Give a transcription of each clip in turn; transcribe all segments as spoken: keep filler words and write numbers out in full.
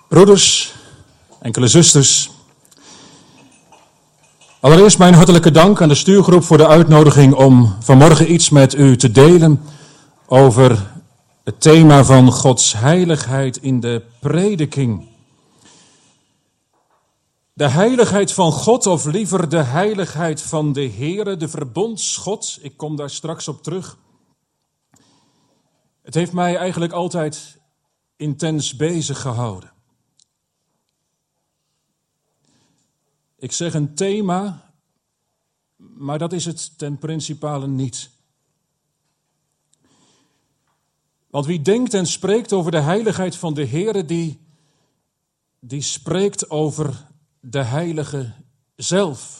Broeders, enkele zusters, allereerst mijn hartelijke dank aan de stuurgroep voor de uitnodiging om vanmorgen iets met u te delen over het thema van Gods heiligheid in de prediking. De heiligheid van God, of liever de heiligheid van de Heere, de verbondsgod, ik kom daar straks op terug. Het heeft mij eigenlijk altijd intens bezig gehouden. Ik zeg een thema, maar dat is het ten principale niet. Want wie denkt en spreekt over de heiligheid van de Heere, die, die spreekt over de Heilige zelf.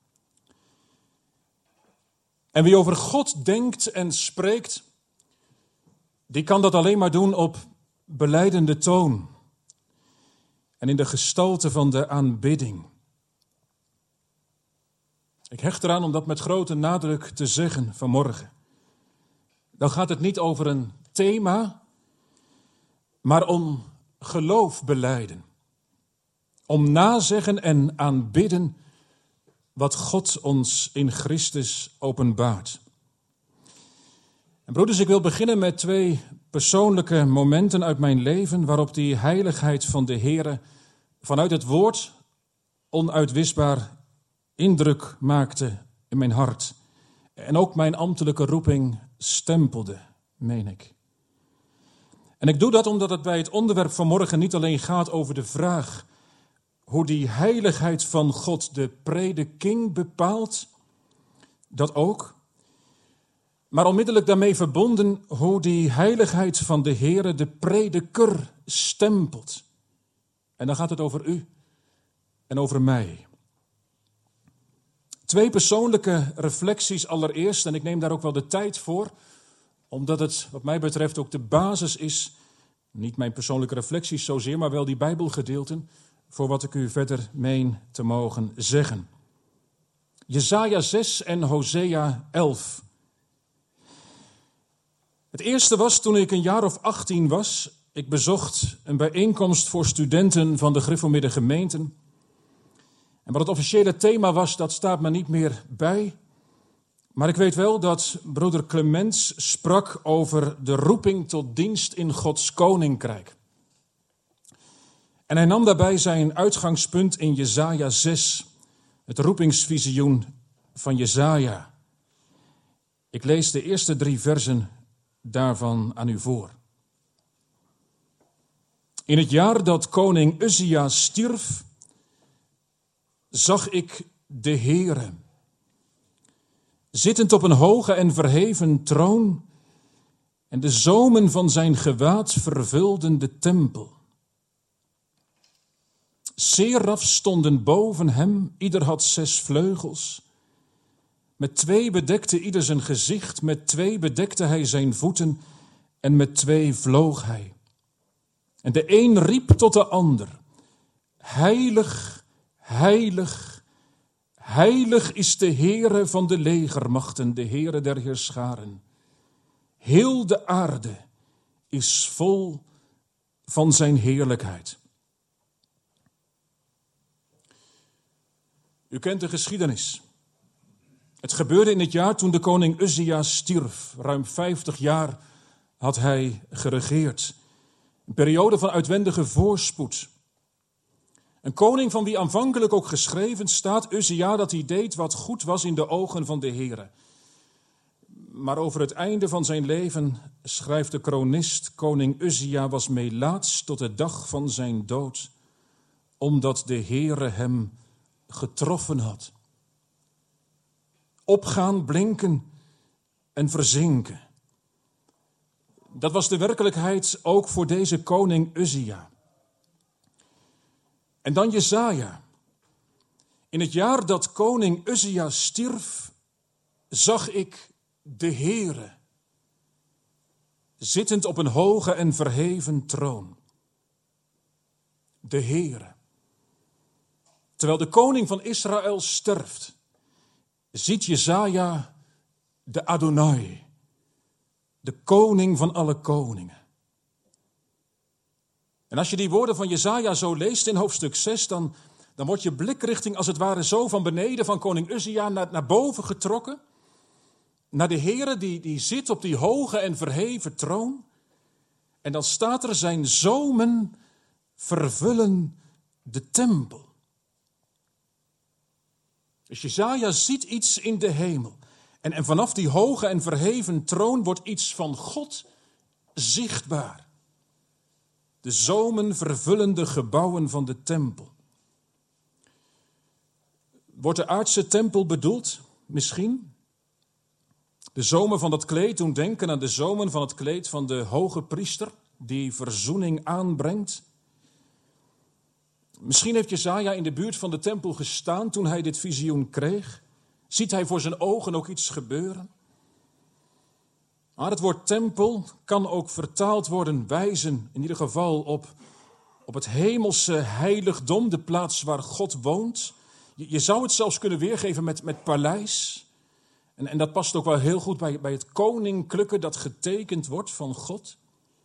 En wie over God denkt en spreekt, die kan dat alleen maar doen op belijdende toon en in de gestalte van de aanbidding. Ik hecht eraan om dat met grote nadruk te zeggen vanmorgen. Dan gaat het niet over een thema, maar om geloof belijden. Om nazeggen en aanbidden wat God ons in Christus openbaart. En broeders, ik wil beginnen met twee persoonlijke momenten uit mijn leven waarop die heiligheid van de Heere vanuit het woord onuitwisbaar indruk maakte in mijn hart. En ook mijn ambtelijke roeping stempelde, meen ik. En ik doe dat omdat het bij het onderwerp van morgen niet alleen gaat over de vraag hoe die heiligheid van God de prediking bepaalt, dat ook. Maar onmiddellijk daarmee verbonden hoe die heiligheid van de Heere de prediker stempelt. En dan gaat het over u en over mij. Twee persoonlijke reflecties allereerst, en ik neem daar ook wel de tijd voor, omdat het wat mij betreft ook de basis is, niet mijn persoonlijke reflecties zozeer, maar wel die Bijbelgedeelten, voor wat ik u verder meen te mogen zeggen. Jesaja zes en Hosea elf. Het eerste was toen ik een jaar of achttien was. Ik bezocht een bijeenkomst voor studenten van de gereformeerde gemeenten. En wat het officiële thema was, dat staat me niet meer bij. Maar ik weet wel dat broeder Clemens sprak over de roeping tot dienst in Gods koninkrijk. En hij nam daarbij zijn uitgangspunt in Jesaja zes, het roepingsvisioen van Jesaja. Ik lees de eerste drie versen daarvan aan u voor. In het jaar dat koning Uzia stierf, zag ik de Heere, zittend op een hoge en verheven troon, en de zomen van zijn gewaad vervulden de tempel. Serafs stonden boven hem, ieder had zes vleugels. Met twee bedekte ieder zijn gezicht, met twee bedekte hij zijn voeten en met twee vloog hij. En de een riep tot de ander: heilig, heilig, heilig is de Heere van de legermachten, de Heere der heerscharen. Heel de aarde is vol van zijn heerlijkheid. U kent de geschiedenis. Het gebeurde in het jaar toen de koning Uzia stierf. Ruim vijftig jaar had hij geregeerd. Een periode van uitwendige voorspoed. Een koning van wie aanvankelijk ook geschreven staat, Uzia, dat hij deed wat goed was in de ogen van de Heere. Maar over het einde van zijn leven schrijft de chronist: koning Uzia was melaats tot de dag van zijn dood, omdat de Heere hem getroffen had. Opgaan, blinken en verzinken. Dat was de werkelijkheid ook voor deze koning Uzia. En dan Jesaja. In het jaar dat koning Uzia stierf, zag ik de Heere, zittend op een hoge en verheven troon. De Heere. Terwijl de koning van Israël sterft, ziet Jesaja de Adonai, de koning van alle koningen. En als je die woorden van Jesaja zo leest in hoofdstuk zes, dan, dan wordt je blikrichting als het ware zo van beneden van koning Uzia naar, naar boven getrokken. Naar de Heere die, die zit op die hoge en verheven troon. En dan staat er: zijn zomen vervullen de tempel. Dus Jesaja ziet iets in de hemel. En, en vanaf die hoge en verheven troon wordt iets van God zichtbaar. De zomen vervullen de gebouwen van de tempel. Wordt de aardse tempel bedoeld? Misschien. De zomen van dat kleed doen denken aan de zomen van het kleed van de hoge priester, die verzoening aanbrengt. Misschien heeft Jesaja in de buurt van de tempel gestaan toen hij dit visioen kreeg. Ziet hij voor zijn ogen ook iets gebeuren? Maar het woord tempel kan ook vertaald worden, wijzen in ieder geval op, op het hemelse heiligdom, de plaats waar God woont. Je, je zou het zelfs kunnen weergeven met, met paleis. En, en dat past ook wel heel goed bij, bij het koninklijke dat getekend wordt van God.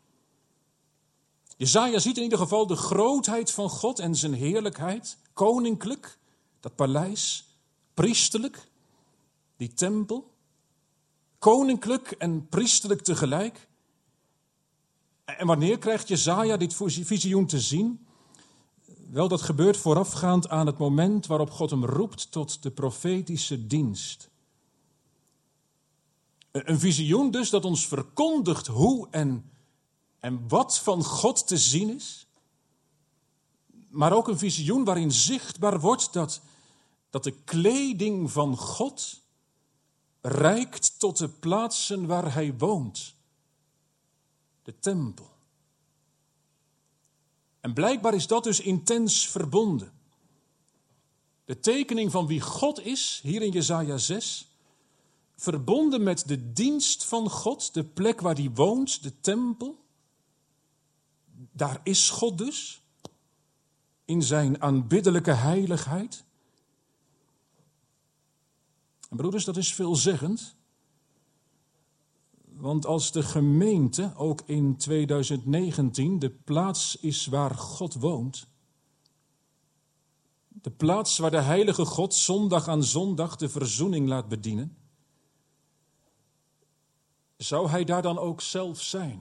Jesaja ziet in ieder geval de grootheid van God en zijn heerlijkheid. Koninklijk, dat paleis. Priesterlijk, die tempel. Koninklijk en priesterlijk tegelijk. En wanneer krijgt Jesaja dit visioen te zien? Wel, dat gebeurt voorafgaand aan het moment waarop God hem roept tot de profetische dienst. Een visioen dus dat ons verkondigt hoe en, en wat van God te zien is. Maar ook een visioen waarin zichtbaar wordt dat, dat de kleding van God reikt tot de plaatsen waar hij woont. De tempel. En blijkbaar is dat dus intens verbonden. De tekening van wie God is, hier in Jesaja zes, verbonden met de dienst van God, de plek waar hij woont, de tempel. Daar is God dus, in zijn aanbiddelijke heiligheid. En broeders, dat is veelzeggend. Want als de gemeente ook in tweeduizend negentien de plaats is waar God woont, de plaats waar de heilige God zondag aan zondag de verzoening laat bedienen, zou hij daar dan ook zelf zijn?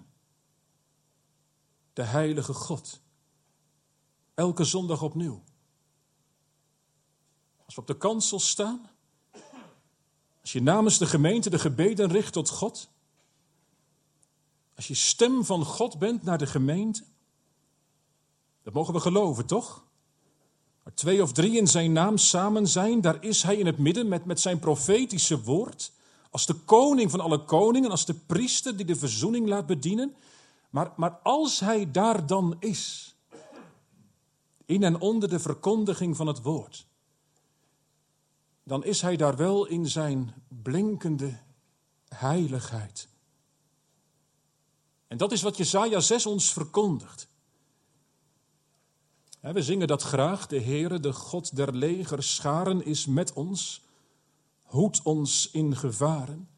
De heilige God. Elke zondag opnieuw. Als we op de kansel staan, als je namens de gemeente de gebeden richt tot God, als je stem van God bent naar de gemeente, dat mogen we geloven, toch? Waar twee of drie in zijn naam samen zijn, daar is hij in het midden met, met zijn profetische woord, als de koning van alle koningen, als de priester die de verzoening laat bedienen. Maar, maar als hij daar dan is, in en onder de verkondiging van het woord, dan is hij daar wel in zijn blinkende heiligheid. En dat is wat Jesaja zes ons verkondigt. We zingen dat graag. De Heere, de God der legerscharen, is met ons. Hoedt ons in gevaren.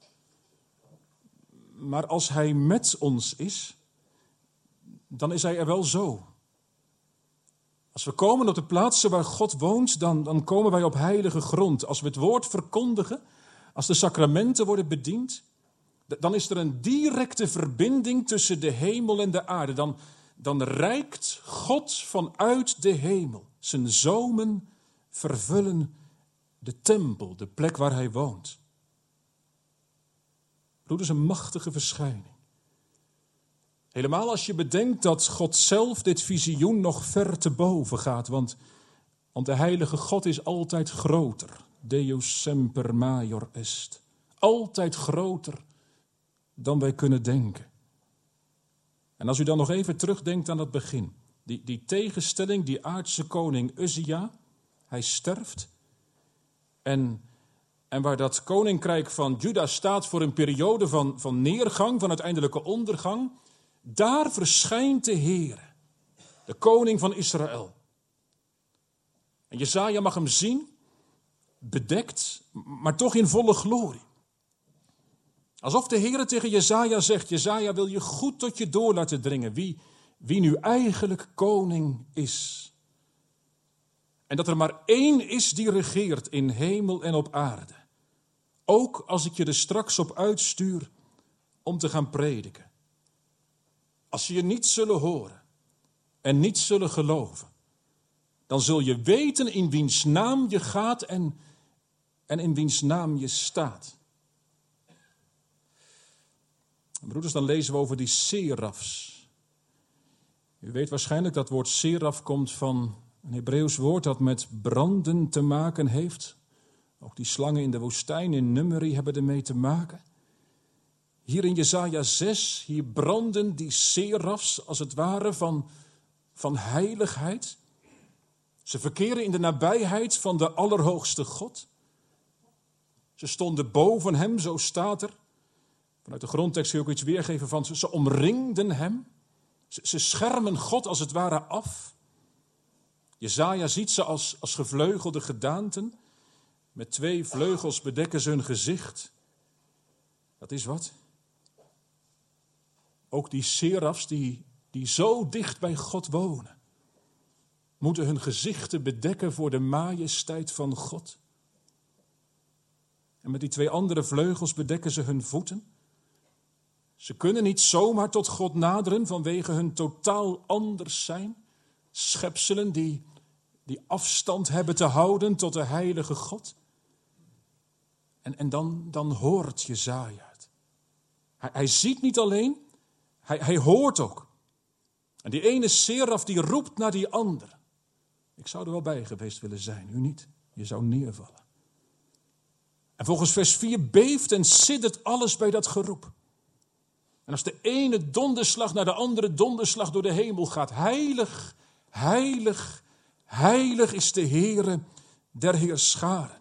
Maar als hij met ons is, dan is hij er wel zo. Als we komen op de plaatsen waar God woont, dan, dan komen wij op heilige grond. Als we het woord verkondigen, als de sacramenten worden bediend, dan is er een directe verbinding tussen de hemel en de aarde. Dan, dan reikt God vanuit de hemel. Zijn zomen vervullen de tempel, de plek waar hij woont. Broeders, een machtige verschijning. Helemaal als je bedenkt dat God zelf dit visioen nog ver te boven gaat. Want, want de heilige God is altijd groter. Deus semper maior est. Altijd groter dan wij kunnen denken. En als u dan nog even terugdenkt aan het begin. Die, die tegenstelling, die aardse koning Uzia, hij sterft. En, en waar dat koninkrijk van Juda staat voor een periode van, van neergang, van uiteindelijke ondergang. Daar verschijnt de Heere, de koning van Israël. En Jesaja mag hem zien, bedekt, maar toch in volle glorie. Alsof de Heere tegen Jesaja zegt, Jesaja, wil je goed tot je door laten dringen wie, wie nu eigenlijk koning is. En dat er maar één is die regeert in hemel en op aarde. Ook als ik je er straks op uitstuur om te gaan prediken. Als ze je niet zullen horen en niet zullen geloven, dan zul je weten in wiens naam je gaat en, en in wiens naam je staat. Broeders, dan lezen we over die serafs. U weet waarschijnlijk dat het woord seraf komt van een Hebreeuws woord dat met branden te maken heeft. Ook die slangen in de woestijn in Numeri hebben ermee te maken. Hier in Jesaja zes, hier branden die serafs als het ware van, van heiligheid. Ze verkeren in de nabijheid van de Allerhoogste God. Ze stonden boven hem, zo staat er. Vanuit de grondtekst kun je ook iets weergeven van ze, ze omringden hem. Ze, ze schermen God als het ware af. Jesaja ziet ze als, als gevleugelde gedaanten. Met twee vleugels bedekken ze hun gezicht. Dat is wat. Ook die serafs die, die zo dicht bij God wonen, moeten hun gezichten bedekken voor de majesteit van God. En met die twee andere vleugels bedekken ze hun voeten. Ze kunnen niet zomaar tot God naderen vanwege hun totaal anders zijn. Schepselen die, die afstand hebben te houden tot de heilige God. En, en dan, dan hoort Jesaja het. Hij, hij ziet niet alleen, hij, hij hoort ook. En die ene seraf die roept naar die andere. Ik zou er wel bij geweest willen zijn, u niet. Je zou neervallen. En volgens vers vier beeft en siddert alles bij dat geroep. En als de ene donderslag naar de andere donderslag door de hemel gaat. Heilig, heilig, heilig is de Heere der heerscharen.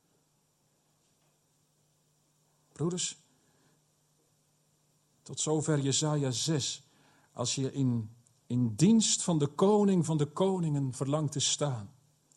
Broeders, tot zover Jesaja zes. Als je in, in dienst van de koning van de koningen verlangt te staan.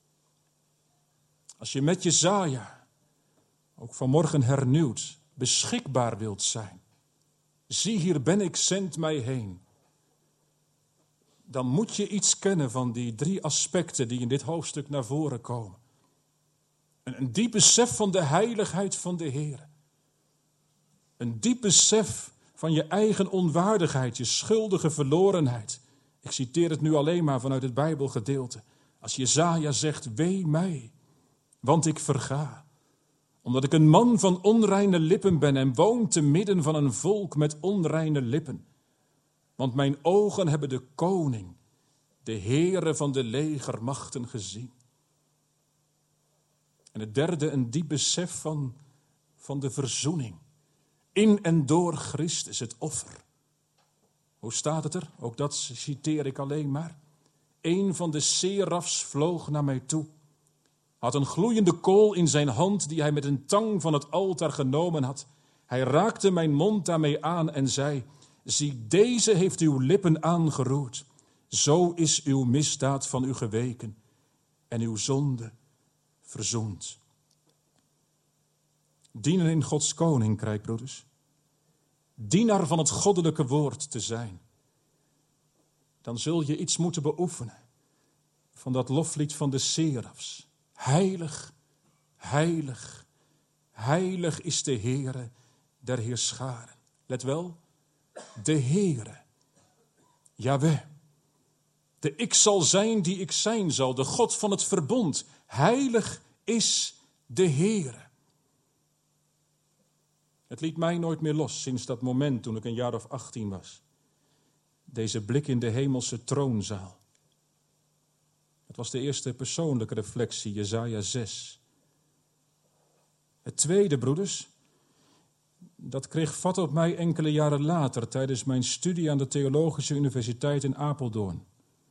Als je met Jesaja, ook vanmorgen hernieuwd, beschikbaar wilt zijn. Zie, hier ben ik, zend mij heen. Dan moet je iets kennen van die drie aspecten die in dit hoofdstuk naar voren komen. Een, een diep besef van de heiligheid van de Heer. Een diep besef van je eigen onwaardigheid, je schuldige verlorenheid. Ik citeer het nu alleen maar vanuit het Bijbelgedeelte. Als Jesaja zegt, wee mij, want ik verga. Omdat ik een man van onreine lippen ben en woon te midden van een volk met onreine lippen. Want mijn ogen hebben de koning, de Heere van de legermachten gezien. En het derde, een diep besef van, van de verzoening. In en door Christus, het offer. Hoe staat het er? Ook dat citeer ik alleen maar. Een van de serafs vloog naar mij toe. Had een gloeiende kool in zijn hand die hij met een tang van het altaar genomen had. Hij raakte mijn mond daarmee aan en zei, zie, deze heeft uw lippen aangeroerd. Zo is uw misdaad van u geweken en uw zonde verzoend. Dienen in Gods koninkrijk, broeders. Dienaar van het goddelijke woord te zijn. Dan zul je iets moeten beoefenen van dat loflied van de serafs. Heilig, heilig, heilig is de Heere der heerscharen. Let wel, de Heere, Jahweh. De ik zal zijn die ik zijn zal, de God van het verbond. Heilig is de Heere. Het liet mij nooit meer los sinds dat moment toen ik een jaar of achttien was. Deze blik in de hemelse troonzaal. Het was de eerste persoonlijke reflectie, Jesaja zes. Het tweede, broeders, dat kreeg vat op mij enkele jaren later tijdens mijn studie aan de Theologische Universiteit in Apeldoorn.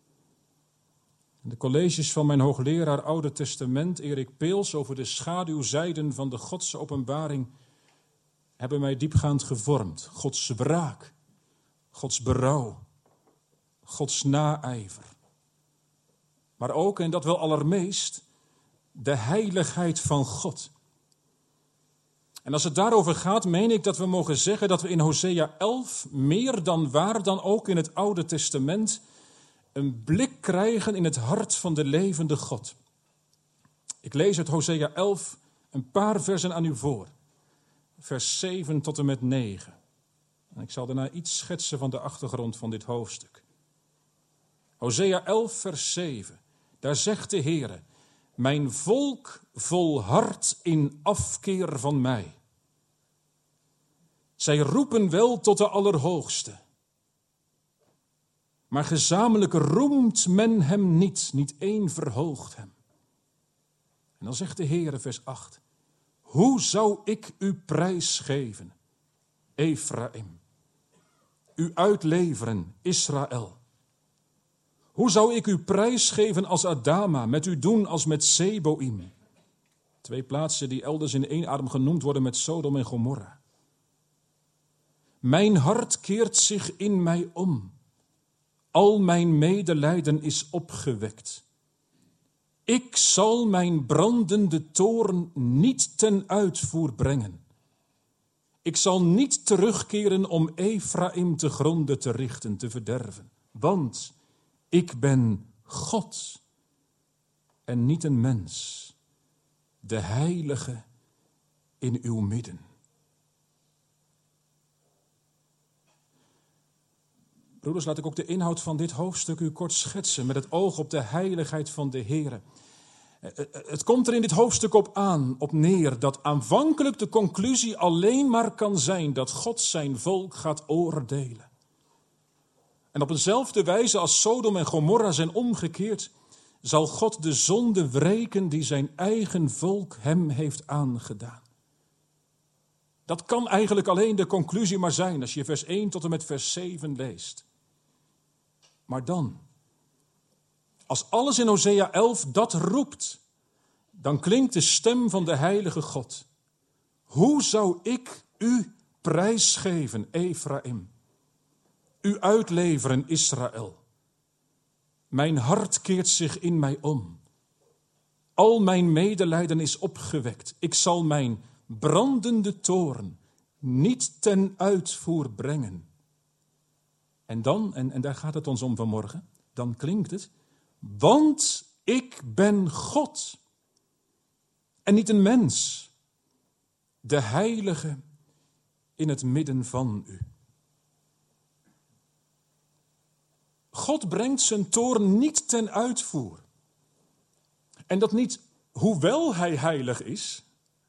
De colleges van mijn hoogleraar Oude Testament, Erik Peels, over de schaduwzijden van de Godse openbaring, hebben mij diepgaand gevormd. Gods wraak, Gods berouw, Gods naijver. Maar ook, en dat wel allermeest, de heiligheid van God. En als het daarover gaat, meen ik dat we mogen zeggen dat we in Hosea elf meer dan waar dan ook in het Oude Testament een blik krijgen in het hart van de levende God. Ik lees uit Hosea elf een paar versen aan u voor. Vers zeven tot en met negen. En ik zal daarna iets schetsen van de achtergrond van dit hoofdstuk. Hosea elf vers zeven. Daar zegt de Heere: mijn volk volhardt in afkeer van mij. Zij roepen wel tot de Allerhoogste. Maar gezamenlijk roemt men hem niet, niet één verhoogt hem. En dan zegt de Heere, vers acht. Hoe zou ik u prijsgeven, Ephraim? U uitleveren, Israël. Hoe zou ik u prijsgeven als Adama, met u doen als met Zeboïm? Twee plaatsen die elders in één adem genoemd worden met Sodom en Gomorra. Mijn hart keert zich in mij om. Al mijn medelijden is opgewekt. Ik zal mijn brandende toorn niet ten uitvoer brengen. Ik zal niet terugkeren om Ephraim te gronden te richten, te verderven. Want ik ben God en niet een mens, de heilige in uw midden. Broeders, laat ik ook de inhoud van dit hoofdstuk u kort schetsen met het oog op de heiligheid van de Heere. Het komt er in dit hoofdstuk op aan, op neer, dat aanvankelijk de conclusie alleen maar kan zijn dat God zijn volk gaat oordelen. En op dezelfde wijze als Sodom en Gomorra zijn omgekeerd, zal God de zonde wreken die zijn eigen volk hem heeft aangedaan. Dat kan eigenlijk alleen de conclusie maar zijn als je vers één tot en met vers zeven leest. Maar dan, als alles in Hosea elf dat roept, dan klinkt de stem van de heilige God. Hoe zou ik u prijsgeven, Ephraim? U uitleveren, Israël. Mijn hart keert zich in mij om. Al mijn medelijden is opgewekt. Ik zal mijn brandende toorn niet ten uitvoer brengen. En dan, en, en daar gaat het ons om vanmorgen, dan klinkt het, want ik ben God en niet een mens, de heilige in het midden van u. God brengt zijn toorn niet ten uitvoer. En dat niet, hoewel hij heilig is.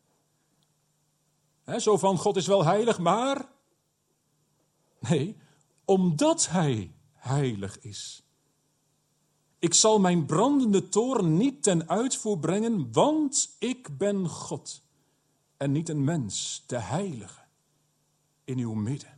He, zo van, God is wel heilig, maar... Nee, omdat hij heilig is. Ik zal mijn brandende toorn niet ten uitvoer brengen, want ik ben God. En niet een mens, de heilige, in uw midden.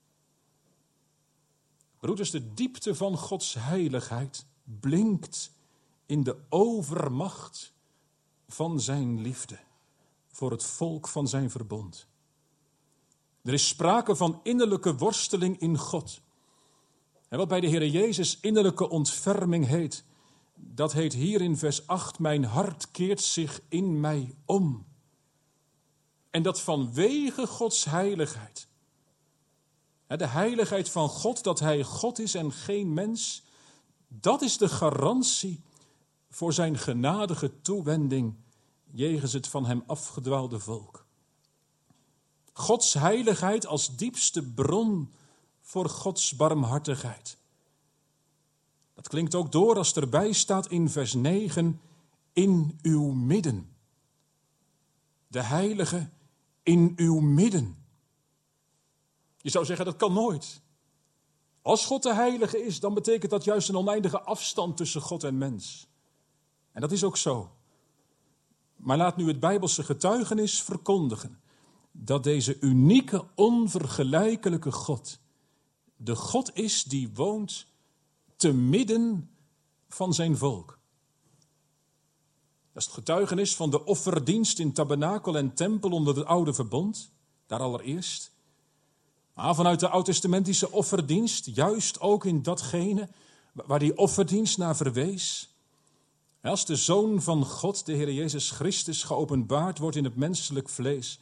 Broeders, de diepte van Gods heiligheid blinkt in de overmacht van zijn liefde voor het volk van zijn verbond. Er is sprake van innerlijke worsteling in God. En wat bij de Heer Jezus innerlijke ontferming heet, dat heet hier in vers acht, mijn hart keert zich in mij om. En dat vanwege Gods heiligheid. De heiligheid van God, dat hij God is en geen mens, dat is de garantie voor zijn genadige toewending jegens het van hem afgedwaalde volk. Gods heiligheid als diepste bron voor Gods barmhartigheid. Dat klinkt ook door als erbij staat in vers negen, in uw midden. De heilige in uw midden. Je zou zeggen, dat kan nooit. Als God de heilige is, dan betekent dat juist een oneindige afstand tussen God en mens. En dat is ook zo. Maar laat nu het Bijbelse getuigenis verkondigen dat deze unieke, onvergelijkelijke God de God is die woont te midden van zijn volk. Dat is het getuigenis van de offerdienst in tabernakel en tempel onder het oude verbond, daar allereerst. Maar vanuit de oud-testamentische offerdienst, juist ook in datgene waar die offerdienst naar verwees. Als de Zoon van God, de Heer Jezus Christus, geopenbaard wordt in het menselijk vlees,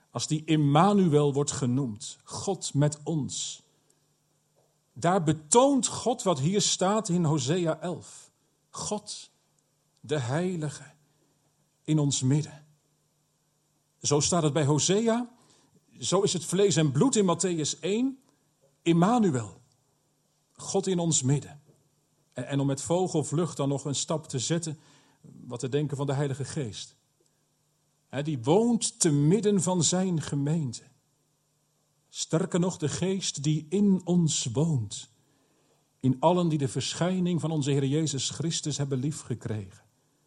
als die Immanuel wordt genoemd, God met ons. Daar betoont God wat hier staat in Hosea elf. God, de Heilige, in ons midden. Zo staat het bij Hosea, zo is het vlees en bloed in Mattheüs één, Immanuel, God in ons midden. En, en om met vogelvlucht dan nog een stap te zetten, wat te denken van de Heilige Geest. He, die woont te midden van zijn gemeente. Sterker nog, de Geest die in ons woont. In allen die de verschijning van onze Heer Jezus Christus hebben liefgekregen.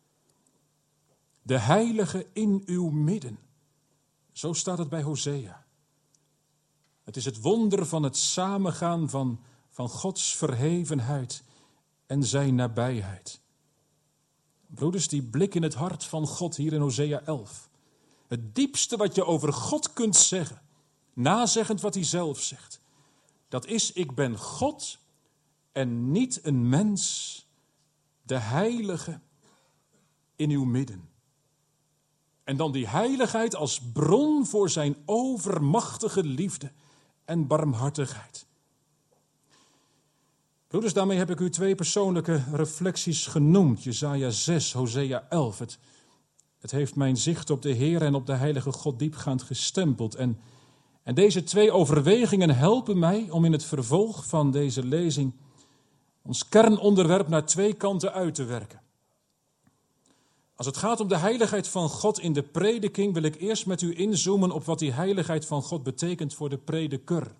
De Heilige in uw midden. Zo staat het bij Hosea. Het is het wonder van het samengaan van, van Gods verhevenheid en zijn nabijheid. Broeders, die blik in het hart van God hier in Hosea elf. Het diepste wat je over God kunt zeggen, nazeggend wat hij zelf zegt. Dat is, ik ben God en niet een mens, de Heilige in uw midden. En dan die heiligheid als bron voor zijn overmachtige liefde en barmhartigheid. Broeders, daarmee heb ik u twee persoonlijke reflecties genoemd. Jesaja zes, Hosea elf. Het, het heeft mijn zicht op de Heer en op de heilige God diepgaand gestempeld. En, en deze twee overwegingen helpen mij om in het vervolg van deze lezing ons kernonderwerp naar twee kanten uit te werken. Als het gaat om de heiligheid van God in de prediking, wil ik eerst met u inzoomen op wat die heiligheid van God betekent voor de prediker.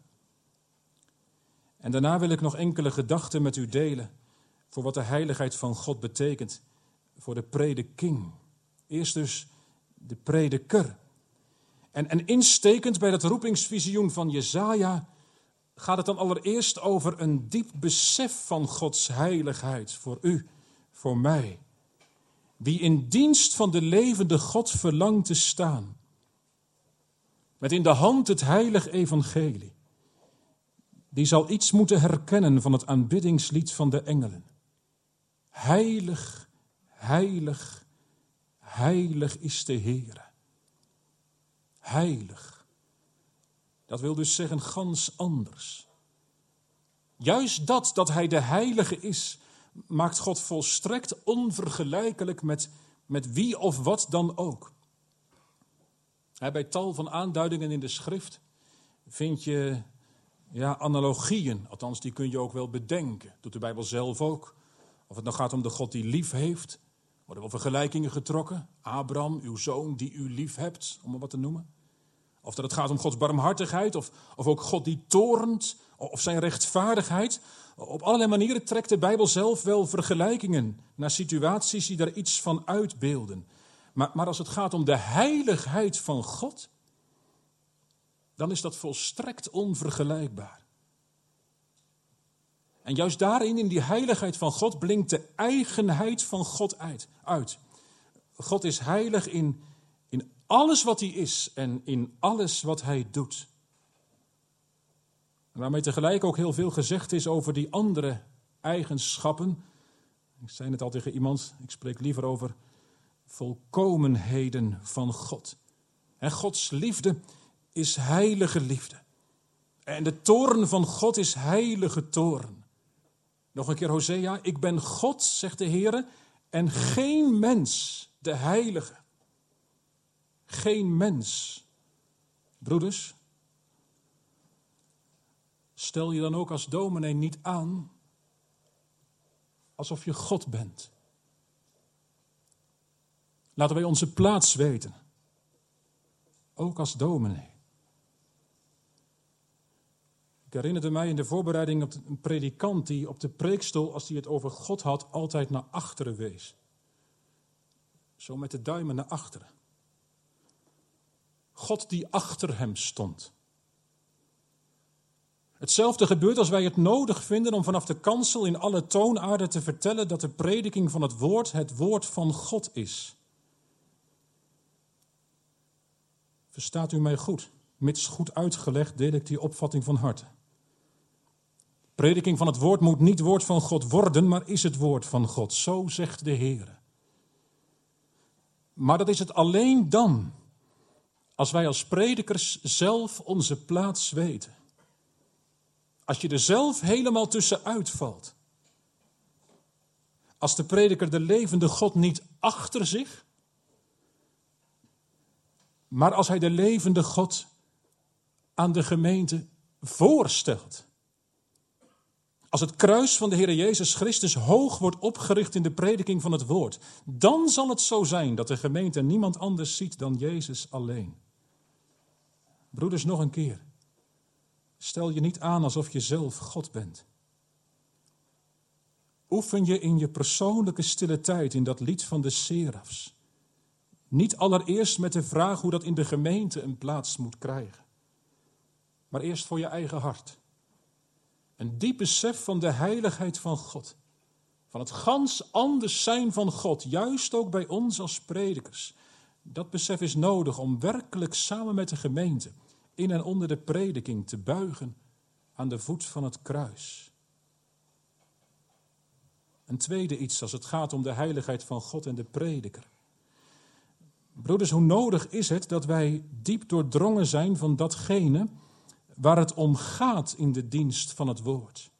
En daarna wil ik nog enkele gedachten met u delen voor wat de heiligheid van God betekent voor de prediking. Eerst dus de prediker. En, en instekend bij dat roepingsvisioen van Jesaja gaat het dan allereerst over een diep besef van Gods heiligheid voor u, voor mij. Wie in dienst van de levende God verlangt te staan. Met in de hand het heilig evangelie. Die zal iets moeten herkennen van het aanbiddingslied van de engelen. Heilig, heilig, heilig is de Heere. Heilig. Dat wil dus zeggen gans anders. Juist dat, dat hij de heilige is, maakt God volstrekt onvergelijkelijk met, met wie of wat dan ook. Bij tal van aanduidingen in de schrift vind je ja, analogieën, althans die kun je ook wel bedenken. Doet de Bijbel zelf ook. Of het nou gaat om de God die lief heeft, worden wel vergelijkingen getrokken. Abraham, uw zoon die u lief hebt, om maar wat te noemen. Of dat het gaat om Gods barmhartigheid, of, of ook God die toornt, of zijn rechtvaardigheid. Op allerlei manieren trekt de Bijbel zelf wel vergelijkingen naar situaties die daar iets van uitbeelden. Maar, maar als het gaat om de heiligheid van God, dan is dat volstrekt onvergelijkbaar. En juist daarin, in die heiligheid van God, blinkt de eigenheid van God uit. uit. God is heilig in, in alles wat hij is en in alles wat hij doet. En waarmee tegelijk ook heel veel gezegd is over die andere eigenschappen. Ik zei het al tegen iemand, ik spreek liever over volkomenheden van God. En Gods liefde is heilige liefde. En de toorn van God is heilige toorn. Nog een keer Hosea, ik ben God, zegt de Heer, en geen mens, de heilige. Geen mens. Broeders, stel je dan ook als dominee niet aan alsof je God bent. Laten wij onze plaats weten. Ook als dominee. Ik herinnerde mij in de voorbereiding op een predikant die op de preekstoel, als hij het over God had, altijd naar achteren wees. Zo met de duimen naar achteren. God die achter hem stond. Hetzelfde gebeurt als wij het nodig vinden om vanaf de kansel in alle toonaarden te vertellen dat de prediking van het woord het woord van God is. Verstaat u mij goed? Mits goed uitgelegd deel ik die opvatting van harte. Prediking van het woord moet niet woord van God worden, maar is het woord van God. Zo zegt de Heer. Maar dat is het alleen dan Als wij als predikers zelf onze plaats weten. Als je er zelf helemaal tussenuit valt. Als de prediker de levende God niet achter zich, maar als hij de levende God aan de gemeente voorstelt. Als het kruis van de Heer Jezus Christus hoog wordt opgericht in de prediking van het woord, dan zal het zo zijn dat de gemeente niemand anders ziet dan Jezus alleen. Broeders, nog een keer. Stel je niet aan alsof je zelf God bent. Oefen je in je persoonlijke stille tijd in dat lied van de serafs. Niet allereerst met de vraag hoe dat in de gemeente een plaats moet krijgen. Maar eerst voor je eigen hart. Een diep besef van de heiligheid van God. Van het gans anders zijn van God, juist ook bij ons als predikers. Dat besef is nodig om werkelijk samen met de gemeente in en onder de prediking te buigen aan de voet van het kruis. Een tweede iets als het gaat om de heiligheid van God en de prediker. Broeders, hoe nodig is het dat wij diep doordrongen zijn van datgene waar het om gaat in de dienst van het woord.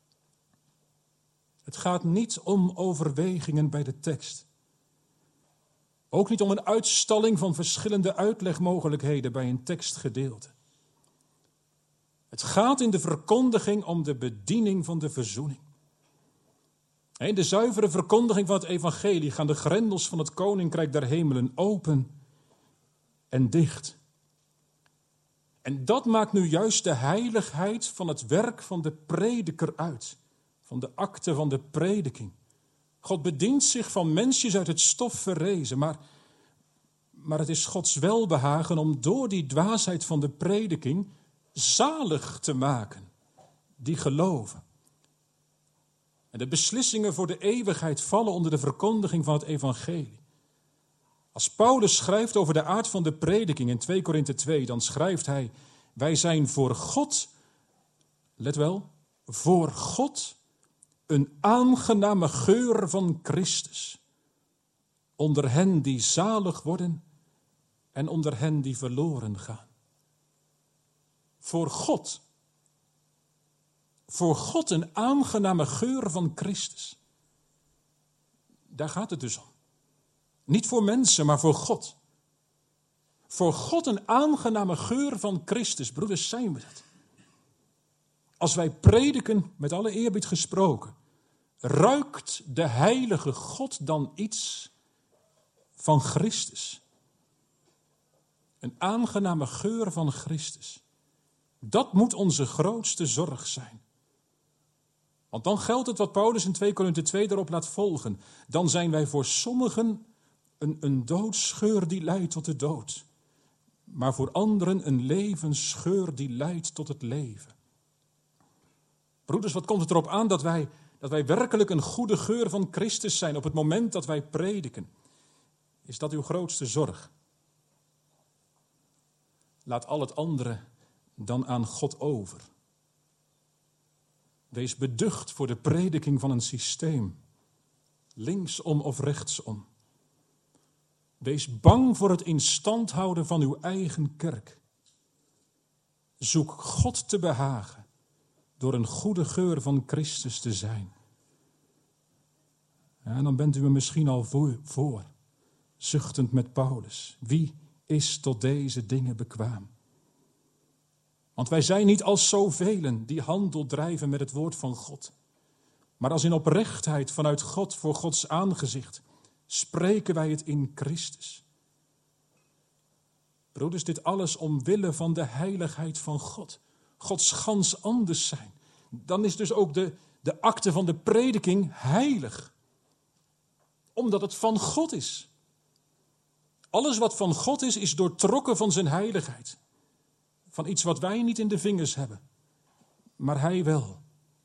Het gaat niet om overwegingen bij de tekst. Ook niet om een uitstalling van verschillende uitlegmogelijkheden bij een tekstgedeelte. Het gaat in de verkondiging om de bediening van de verzoening. In de zuivere verkondiging van het evangelie gaan de grendels van het koninkrijk der hemelen open en dicht. En dat maakt nu juist de heiligheid van het werk van de prediker uit. Van de akte van de prediking. God bedient zich van mensjes uit het stof verrezen, maar, maar het is Gods welbehagen om door die dwaasheid van de prediking zalig te maken, die geloven. En de beslissingen voor de eeuwigheid vallen onder de verkondiging van het evangelie. Als Paulus schrijft over de aard van de prediking in twee Korinthe twee, dan schrijft hij, wij zijn voor God, let wel, voor God een aangename geur van Christus. Onder hen die zalig worden en onder hen die verloren gaan. Voor God. Voor God een aangename geur van Christus. Daar gaat het dus om. Niet voor mensen, maar voor God. Voor God een aangename geur van Christus. Broeders, zijn we dat? Als wij prediken, met alle eerbied gesproken, ruikt de heilige God dan iets van Christus? Een aangename geur van Christus. Dat moet onze grootste zorg zijn. Want dan geldt het wat Paulus in twee Korinthe twee daarop laat volgen. Dan zijn wij voor sommigen een, een doodsgeur die leidt tot de dood. Maar voor anderen een levensgeur die leidt tot het leven. Broeders, wat komt het erop aan dat wij, dat wij werkelijk een goede geur van Christus zijn op het moment dat wij prediken? Is dat uw grootste zorg? Laat al het andere dan aan God over. Wees beducht voor de prediking van een systeem, linksom of rechtsom. Wees bang voor het in stand houden van uw eigen kerk. Zoek God te behagen door een goede geur van Christus te zijn. Ja, en dan bent u er misschien al voor, voor, zuchtend met Paulus. Wie is tot deze dingen bekwaam? Want wij zijn niet als zoveel die handel drijven met het woord van God. Maar als in oprechtheid vanuit God voor Gods aangezicht spreken wij het in Christus. Broeders, dit alles omwille van de heiligheid van God. Gods gans anders zijn. Dan is dus ook de, de akte van de prediking heilig. Omdat het van God is. Alles wat van God is, is doortrokken van zijn heiligheid. Van iets wat wij niet in de vingers hebben. Maar hij wel.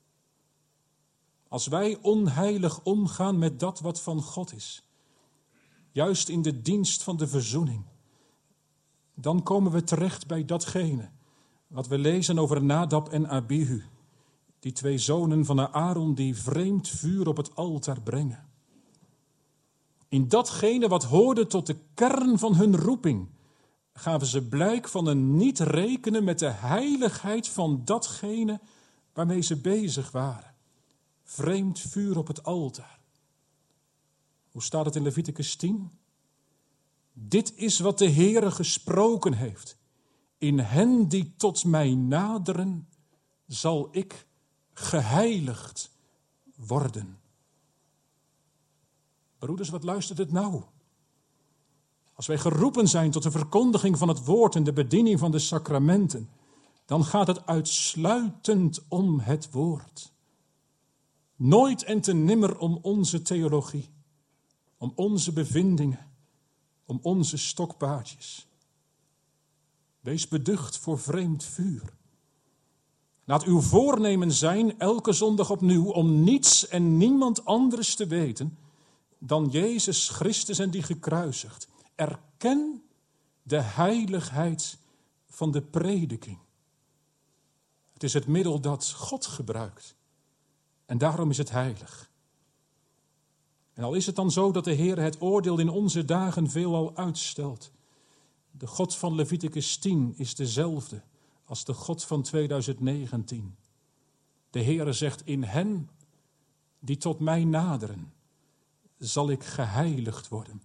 Als wij onheilig omgaan met dat wat van God is. Juist in de dienst van de verzoening. Dan komen we terecht bij datgene wat we lezen over Nadab en Abihu. Die twee zonen van Aaron die vreemd vuur op het altaar brengen. In datgene wat hoorde tot de kern van hun roeping. gaven ze blijk van een niet rekenen met de heiligheid van datgene waarmee ze bezig waren. Vreemd vuur op het altaar. Hoe staat het in Leviticus tien? Dit is wat de Heere gesproken heeft. In hen die tot mij naderen, zal ik geheiligd worden. Broeders, wat luistert het nou? Als wij geroepen zijn tot de verkondiging van het woord en de bediening van de sacramenten, dan gaat het uitsluitend om het woord. Nooit en te nimmer om onze theologie, om onze bevindingen, om onze stokpaardjes. Wees beducht voor vreemd vuur. Laat uw voornemen zijn elke zondag opnieuw om niets en niemand anders te weten dan Jezus Christus en die gekruisigd. Erken de heiligheid van de prediking. Het is het middel dat God gebruikt. En daarom is het heilig. En al is het dan zo dat de Heer het oordeel in onze dagen veelal uitstelt. De God van Leviticus tien is dezelfde als de God van tweeduizend negentien. De Heere zegt, in hen die tot mij naderen, zal ik geheiligd worden.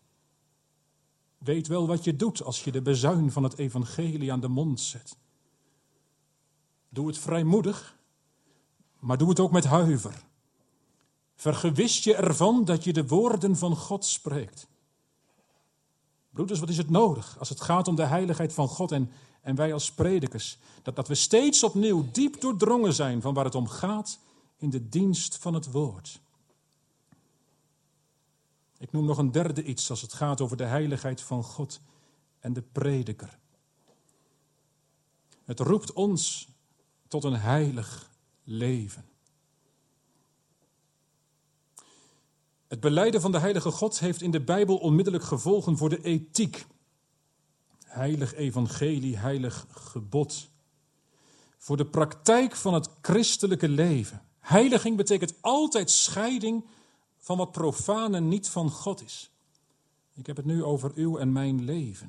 Weet wel wat je doet als je de bezuin van het evangelie aan de mond zet. Doe het vrijmoedig, maar doe het ook met huiver. Vergewis je ervan dat je de woorden van God spreekt. Broeders, wat is het nodig als het gaat om de heiligheid van God en, en wij als predikers? Dat, dat we steeds opnieuw diep doordrongen zijn van waar het om gaat in de dienst van het woord. Ik noem nog een derde iets als het gaat over de heiligheid van God en de prediker. Het roept ons tot een heilig leven. Het belijden van de heilige God heeft in de Bijbel onmiddellijk gevolgen voor de ethiek. Heilig evangelie, heilig gebod. Voor de praktijk van het christelijke leven. Heiliging betekent altijd scheiding van wat profaan en niet van God is. Ik heb het nu over uw en mijn leven.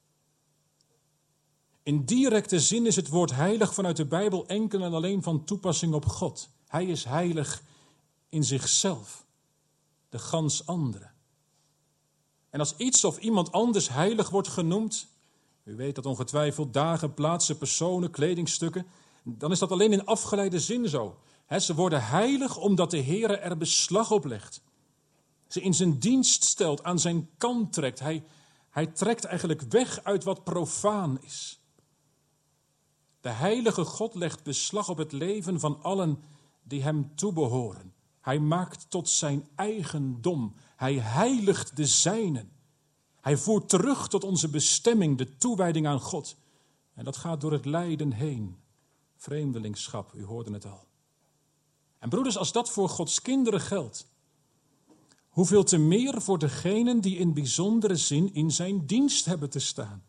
In directe zin is het woord heilig vanuit de Bijbel enkel en alleen van toepassing op God. Hij is heilig in zichzelf, de gans andere. En als iets of iemand anders heilig wordt genoemd, u weet dat ongetwijfeld dagen, plaatsen, personen, kledingstukken, dan is dat alleen in afgeleide zin zo. He, ze worden heilig omdat de Heere er beslag op legt. Ze in zijn dienst stelt, aan zijn kant trekt. Hij, hij trekt eigenlijk weg uit wat profaan is. De heilige God legt beslag op het leven van allen die hem toebehoren. Hij maakt tot zijn eigendom. Hij heiligt de zijnen. Hij voert terug tot onze bestemming, de toewijding aan God. En dat gaat door het lijden heen. Vreemdelingschap, u hoorde het al. En broeders, als dat voor Gods kinderen geldt, hoeveel te meer voor degenen die in bijzondere zin in zijn dienst hebben te staan.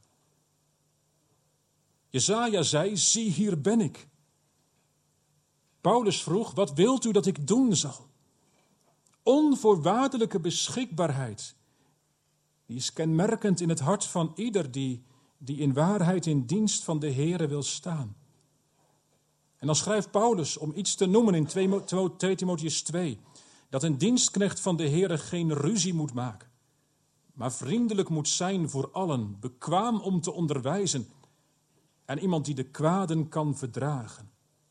Jesaja zei, zie hier ben ik. Paulus vroeg, wat wilt u dat ik doen zal? Onvoorwaardelijke beschikbaarheid, die is kenmerkend in het hart van ieder die, die in waarheid in dienst van de Heere wil staan. En dan schrijft Paulus om iets te noemen in twee Timotheüs twee, dat een dienstknecht van de Heere geen ruzie moet maken, maar vriendelijk moet zijn voor allen, bekwaam om te onderwijzen en iemand die de kwaden kan verdragen.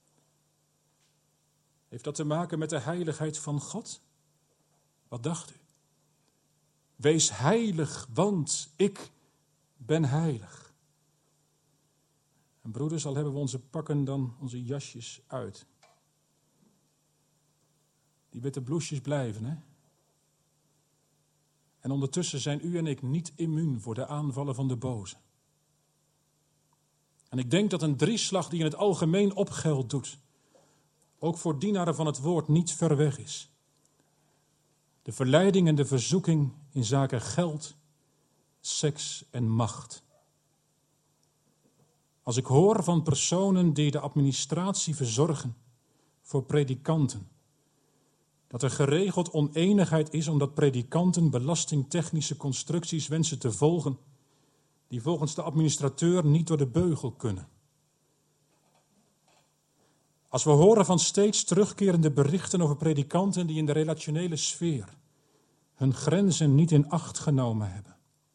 Heeft dat te maken met de heiligheid van God? Wat dacht u? Wees heilig, want ik ben heilig. En broeders, al hebben we onze pakken dan, onze jasjes uit. Die witte bloesjes blijven, hè? En ondertussen zijn u en ik niet immuun voor de aanvallen van de boze. En ik denk dat een drieslag die in het algemeen opgeld doet, ook voor dienaren van het woord niet ver weg is. De verleiding en de verzoeking in zaken geld, seks en macht. Als ik hoor van personen die de administratie verzorgen voor predikanten, dat er geregeld oneenigheid is omdat predikanten belastingtechnische constructies wensen te volgen die volgens de administrateur niet door de beugel kunnen. Als we horen van steeds terugkerende berichten over predikanten die in de relationele sfeer hun grenzen niet in acht genomen hebben.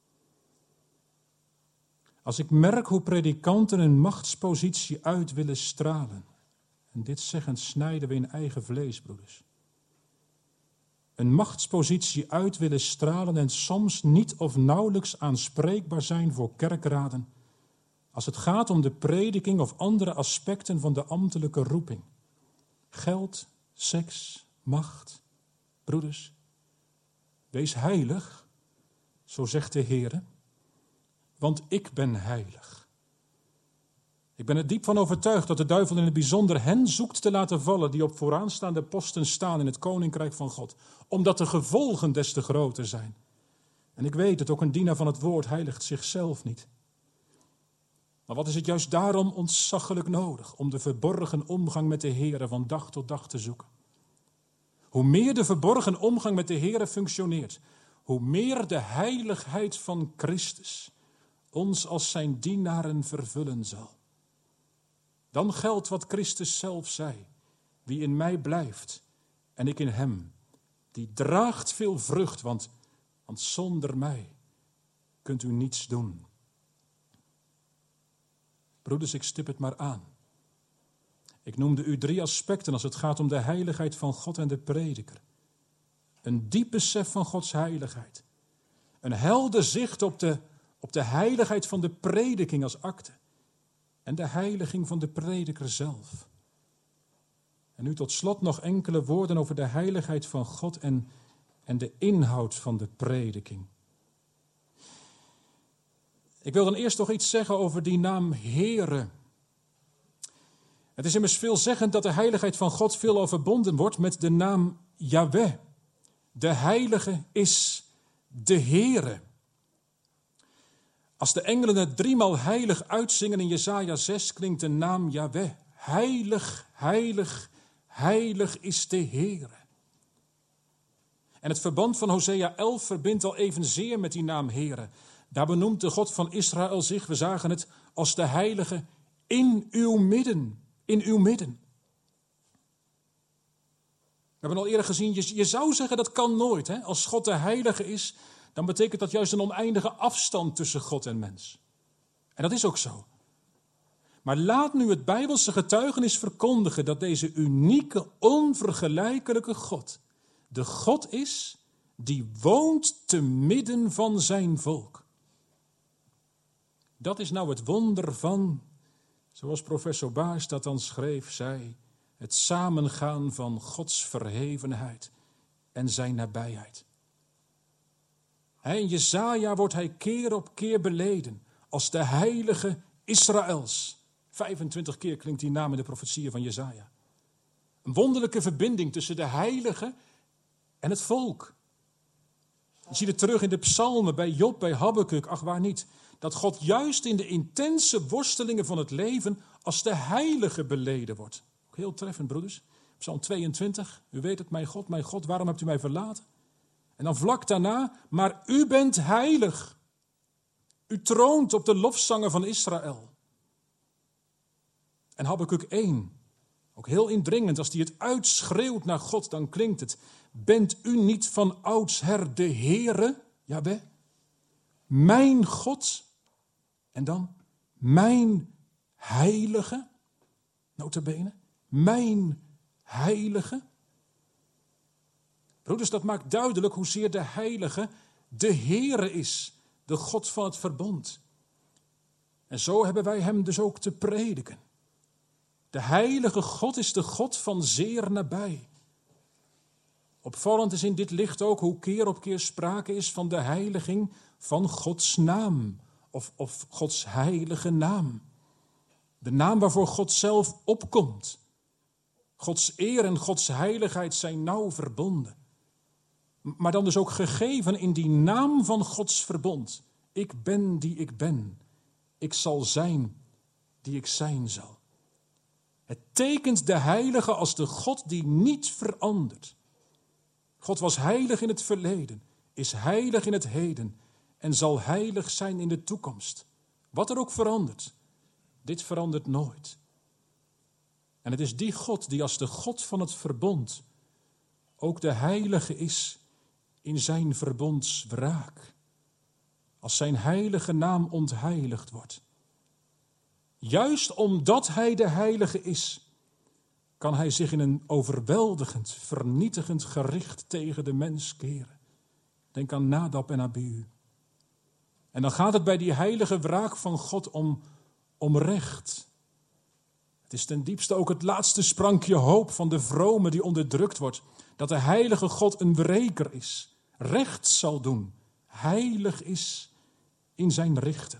Als ik merk hoe predikanten een machtspositie uit willen stralen. En dit zeggend snijden we in eigen vlees, broeders. Een machtspositie uit willen stralen en soms niet of nauwelijks aanspreekbaar zijn voor kerkraden. Als het gaat om de prediking of andere aspecten van de ambtelijke roeping. Geld, seks, macht. Broeders, wees heilig, zo zegt de Heere, want ik ben heilig. Ik ben er diep van overtuigd dat de duivel in het bijzonder hen zoekt te laten vallen die op vooraanstaande posten staan in het koninkrijk van God, omdat de gevolgen des te groter zijn. En ik weet het, ook een dienaar van het woord heiligt zichzelf niet. Maar wat is het juist daarom ontzaglijk nodig om de verborgen omgang met de Heere van dag tot dag te zoeken? Hoe meer de verborgen omgang met de Heere functioneert, hoe meer de heiligheid van Christus ons als zijn dienaren vervullen zal. Dan geldt wat Christus zelf zei, wie in mij blijft en ik in hem, die draagt veel vrucht, want, want zonder mij kunt u niets doen. Broeders, ik stip het maar aan. Ik noemde u drie aspecten als het gaat om de heiligheid van God en de prediker. Een diep besef van Gods heiligheid. Een helder zicht op de, op de heiligheid van de prediking als akte. En de heiliging van de prediker zelf. En nu tot slot nog enkele woorden over de heiligheid van God en, en de inhoud van de prediking. Ik wil dan eerst nog iets zeggen over die naam Heere. Het is immers veelzeggend dat de heiligheid van God veelal verbonden wordt met de naam Yahweh. De heilige is de Heere. Als de engelen het driemaal heilig uitzingen in Jesaja zes, klinkt de naam Yahweh. Heilig, heilig, heilig is de Heere. En het verband van Hosea elf verbindt al evenzeer met die naam Heere. Daar benoemt de God van Israël zich, we zagen het, als de heilige in uw midden. In uw midden. We hebben al eerder gezien, je, je zou zeggen dat kan nooit. Hè? Als God de heilige is, dan betekent dat juist een oneindige afstand tussen God en mens. En dat is ook zo. Maar laat nu het Bijbelse getuigenis verkondigen dat deze unieke, onvergelijkelijke God de God is die woont te midden van zijn volk. Dat is nou het wonder van, zoals professor Baars dat dan schreef, zei, het samengaan van Gods verhevenheid en zijn nabijheid. In Jesaja wordt hij keer op keer beleden als de heilige Israëls. vijfentwintig keer klinkt die naam in de profetieën van Jesaja. Een wonderlijke verbinding tussen de heilige en het volk. Je ziet het terug in de psalmen, bij Job, bij Habakuk, ach waar niet. Dat God juist in de intense worstelingen van het leven als de heilige beleden wordt. Ook heel treffend, broeders. Psalm tweeëntwintig, u weet het, mijn God, mijn God, waarom hebt u mij verlaten? En dan vlak daarna, maar u bent heilig. U troont op de lofzangen van Israël. En Habakuk één, ook heel indringend, als hij het uitschreeuwt naar God, dan klinkt het. Bent u niet van oudsher de Heere, Jahweh, mijn God, en dan mijn heilige, nota bene, mijn heilige. Broeders, dat maakt duidelijk hoezeer de heilige de Heere is, de God van het verbond. En zo hebben wij hem dus ook te prediken. De heilige God is de God van zeer nabij. Opvallend is in dit licht ook hoe keer op keer sprake is van de heiliging van Gods naam. Of, of Gods heilige naam. De naam waarvoor God zelf opkomt. Gods eer en Gods heiligheid zijn nauw verbonden. Maar dan dus ook gegeven in die naam van Gods verbond. Ik ben die ik ben. Ik zal zijn die ik zijn zal. Het tekent de heilige als de God die niet verandert. God was heilig in het verleden, is heilig in het heden en zal heilig zijn in de toekomst. Wat er ook verandert, dit verandert nooit. En het is die God die als de God van het verbond ook de heilige is in zijn verbondswraak. Als zijn heilige naam ontheiligd wordt. Juist omdat hij de heilige is, kan hij zich in een overweldigend, vernietigend gericht tegen de mens keren. Denk aan Nadab en Abihu. En dan gaat het bij die heilige wraak van God om, om recht. Het is ten diepste ook het laatste sprankje hoop van de vrome die onderdrukt wordt. Dat de heilige God een wreker is, recht zal doen, heilig is in zijn richten.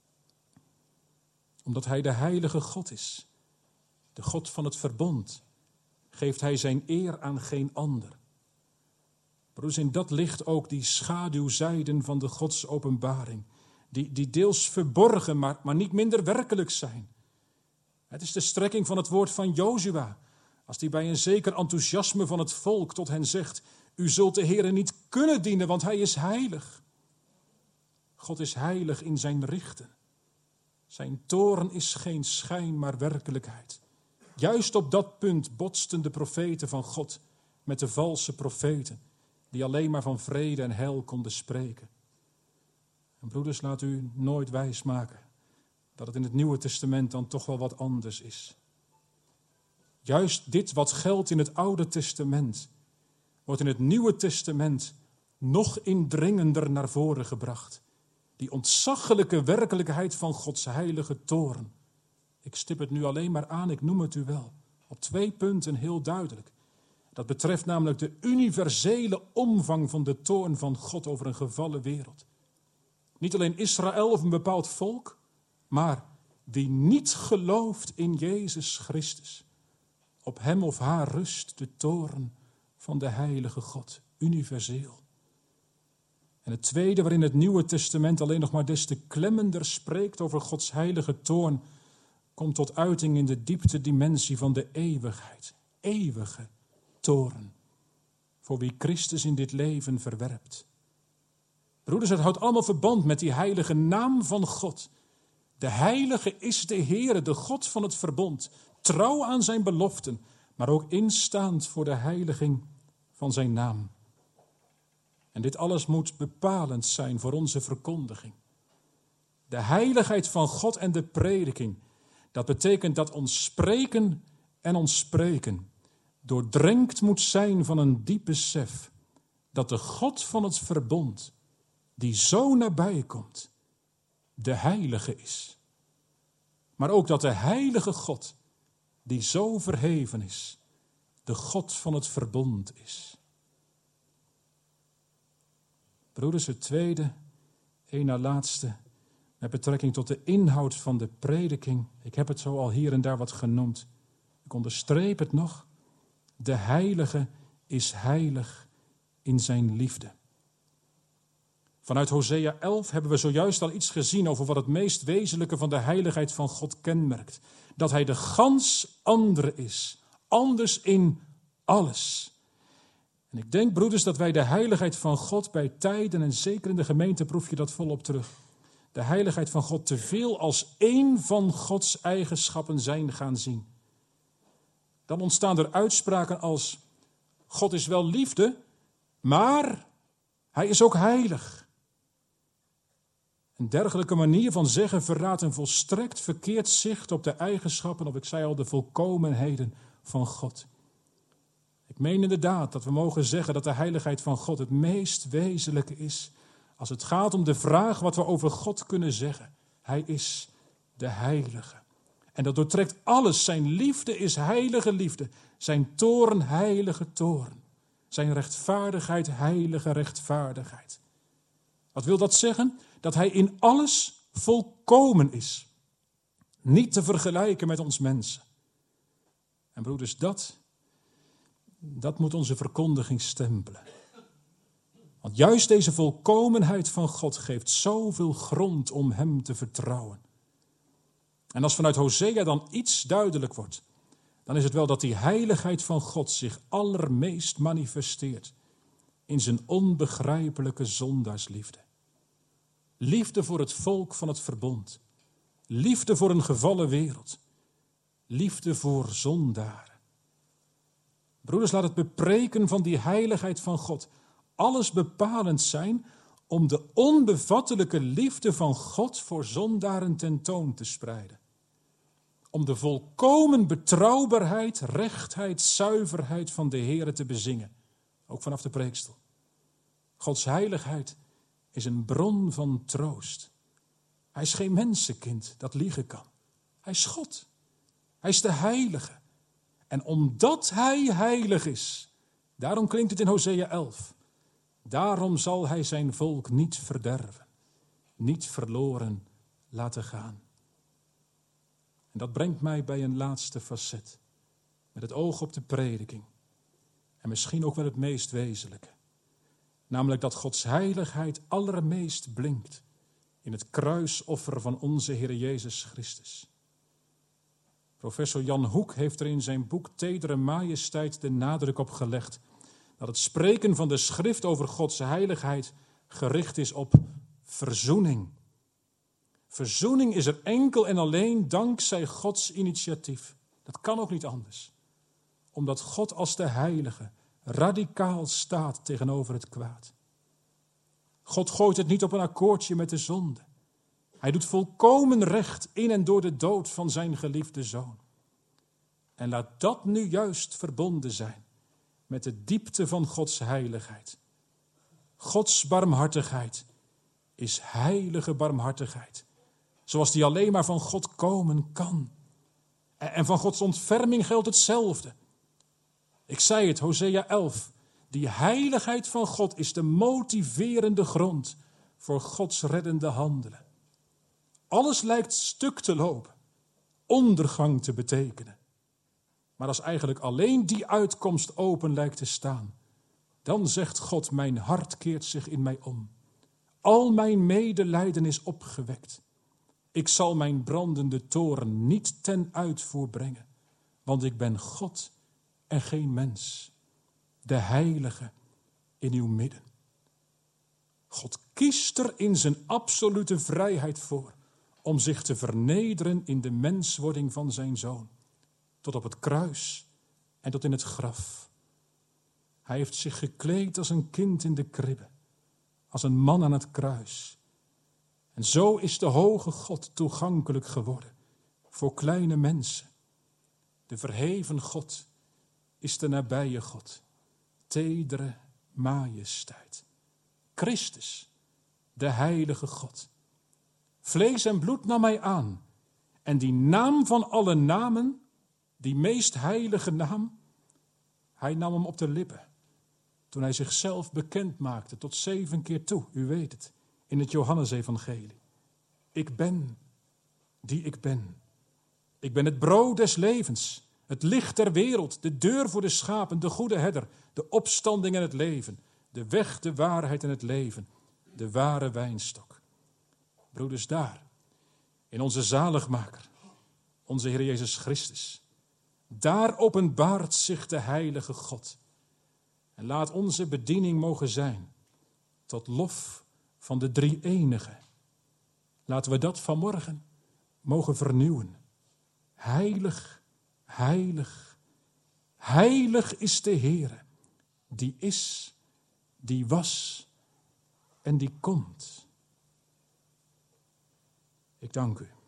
Omdat hij de heilige God is, de God van het verbond, geeft hij zijn eer aan geen ander. Broers, in dat ligt ook die schaduwzijden van de Godsopenbaring, die, die deels verborgen, maar, maar niet minder werkelijk zijn. Het is de strekking van het woord van Jozua, als die bij een zeker enthousiasme van het volk tot hen zegt, u zult de Heere niet kunnen dienen, want hij is heilig. God is heilig in zijn richten. Zijn toorn is geen schijn, maar werkelijkheid. Juist op dat punt botsten de profeten van God met de valse profeten, die alleen maar van vrede en heil konden spreken. En broeders, laat u nooit wijsmaken dat het in het Nieuwe Testament dan toch wel wat anders is. Juist dit wat geldt in het Oude Testament, wordt in het Nieuwe Testament nog indringender naar voren gebracht. Die ontzaglijke werkelijkheid van Gods heilige toorn. Ik stip het nu alleen maar aan, ik noem het u wel. Op twee punten heel duidelijk. Dat betreft namelijk de universele omvang van de toorn van God over een gevallen wereld. Niet alleen Israël of een bepaald volk, maar wie niet gelooft in Jezus Christus. Op hem of haar rust de toorn van de heilige God, universeel. En het tweede waarin het Nieuwe Testament alleen nog maar des te klemmender spreekt over Gods heilige toorn, komt tot uiting in de diepte dimensie van de eeuwigheid. Eeuwige toorn, voor wie Christus in dit leven verwerpt. Broeders, het houdt allemaal verband met die heilige naam van God. De heilige is de Heere, de God van het verbond, trouw aan zijn beloften, maar ook instaand voor de heiliging van zijn naam. En dit alles moet bepalend zijn voor onze verkondiging. De heiligheid van God en de prediking, dat betekent dat ons spreken en ons spreken doordrenkt moet zijn van een diep besef dat de God van het verbond, die zo nabij komt, de heilige is. Maar ook dat de heilige God, die zo verheven is, de God van het verbond is. Broeders, het tweede, één na laatste, met betrekking tot de inhoud van de prediking. Ik heb het zo al hier en daar wat genoemd. Ik onderstreep het nog. De heilige is heilig in zijn liefde. Vanuit Hosea elf hebben we zojuist al iets gezien over wat het meest wezenlijke van de heiligheid van God kenmerkt. Dat hij de gans andere is, anders in alles. En ik denk, broeders, dat wij de heiligheid van God bij tijden, en zeker in de gemeente proef je dat volop terug, de heiligheid van God te veel als één van Gods eigenschappen zijn gaan zien. Dan ontstaan er uitspraken als, God is wel liefde, maar hij is ook heilig. Een dergelijke manier van zeggen verraadt een volstrekt verkeerd zicht op de eigenschappen, of ik zei al, de volkomenheden van God. Ik meen inderdaad dat we mogen zeggen dat de heiligheid van God het meest wezenlijke is als het gaat om de vraag wat we over God kunnen zeggen. Hij is de heilige. En dat doortrekt alles. Zijn liefde is heilige liefde. Zijn toorn heilige toorn. Zijn rechtvaardigheid heilige rechtvaardigheid. Wat wil dat zeggen? Dat hij in alles volkomen is. Niet te vergelijken met ons mensen. En broeders, dat, dat moet onze verkondiging stempelen. Want juist deze volkomenheid van God geeft zoveel grond om hem te vertrouwen. En als vanuit Hosea dan iets duidelijk wordt, dan is het wel dat die heiligheid van God zich allermeest manifesteert in zijn onbegrijpelijke zondaarsliefde. Liefde voor het volk van het verbond. Liefde voor een gevallen wereld. Liefde voor zondaren. Broeders, laat het bepreken van die heiligheid van God alles bepalend zijn om de onbevattelijke liefde van God voor zondaren tentoon te spreiden. Om de volkomen betrouwbaarheid, rechtheid, zuiverheid van de Heere te bezingen. Ook vanaf de preekstoel. Gods heiligheid is een bron van troost. Hij is geen mensenkind dat liegen kan. Hij is God. Hij is de heilige. En omdat hij heilig is, daarom klinkt het in Hosea elf. Daarom zal hij zijn volk niet verderven, niet verloren laten gaan. En dat brengt mij bij een laatste facet, met het oog op de prediking. En misschien ook wel het meest wezenlijke. Namelijk dat Gods heiligheid allermeest blinkt in het kruisoffer van onze Heer Jezus Christus. Professor Jan Hoek heeft er in zijn boek Tedere Majesteit de nadruk op gelegd dat het spreken van de schrift over Gods heiligheid gericht is op verzoening. Verzoening is er enkel en alleen dankzij Gods initiatief. Dat kan ook niet anders. Omdat God als de heilige radicaal staat tegenover het kwaad. God gooit het niet op een akkoordje met de zonde. Hij doet volkomen recht in en door de dood van zijn geliefde zoon. En laat dat nu juist verbonden zijn met de diepte van Gods heiligheid. Gods barmhartigheid is heilige barmhartigheid. Zoals die alleen maar van God komen kan. En van Gods ontferming geldt hetzelfde. Ik zei het, Hosea elf. Die heiligheid van God is de motiverende grond voor Gods reddende handelen. Alles lijkt stuk te lopen, ondergang te betekenen. Maar als eigenlijk alleen die uitkomst open lijkt te staan, dan zegt God, mijn hart keert zich in mij om. Al mijn medelijden is opgewekt. Ik zal mijn brandende toorn niet ten uitvoer brengen, want ik ben God en geen mens, de heilige in uw midden. God kiest er in zijn absolute vrijheid voor om zich te vernederen in de menswording van zijn zoon, tot op het kruis en tot in het graf. Hij heeft zich gekleed als een kind in de kribbe, als een man aan het kruis. En zo is de hoge God toegankelijk geworden voor kleine mensen. De verheven God is de nabije God, tedere majesteit. Christus, de heilige God. Vlees en bloed nam hij aan. En die naam van alle namen, die meest heilige naam, hij nam hem op de lippen. Toen hij zichzelf bekend maakte tot zeven keer toe, u weet het, in het Johannesevangelie. Ik ben die ik ben. Ik ben het brood des levens, het licht der wereld, de deur voor de schapen, de goede herder, de opstanding en het leven, de weg, de waarheid en het leven, de ware wijnstok. Broeders, daar, in onze zaligmaker, onze Heer Jezus Christus, daar openbaart zich de heilige God. En laat onze bediening mogen zijn tot lof van de drie-enige. Laten we dat vanmorgen mogen vernieuwen. Heilig, heilig, heilig is de Heere, die is, die was en die komt. Ik dank u.